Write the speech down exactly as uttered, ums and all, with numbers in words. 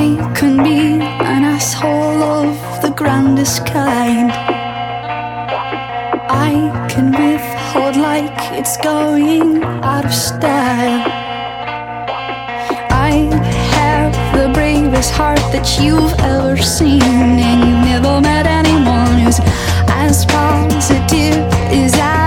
can be an asshole of the grandest kind. I can withhold like it's going out of style. I have the bravest heart that you've ever seen, and you've never met anyone who's as positive as I